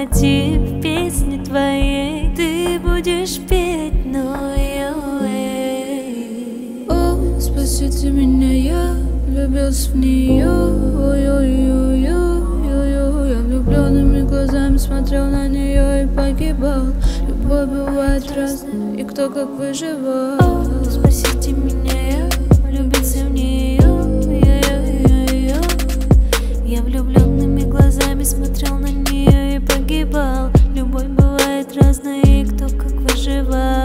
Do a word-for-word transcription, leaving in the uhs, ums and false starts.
мотив песни твоей ты будешь петь, но я О, спасите меня, я влюбился в нее. Ой-ой-ой-ой-ой-ой. Я влюбленными глазами смотрел на нее и погибал. Любовь бывает разной, и кто как выживал. О, спасите меня, я влюбился в нее. Я влюбленными глазами смотрел на нее и погибал. Любовь бывает разной, и кто как выживал.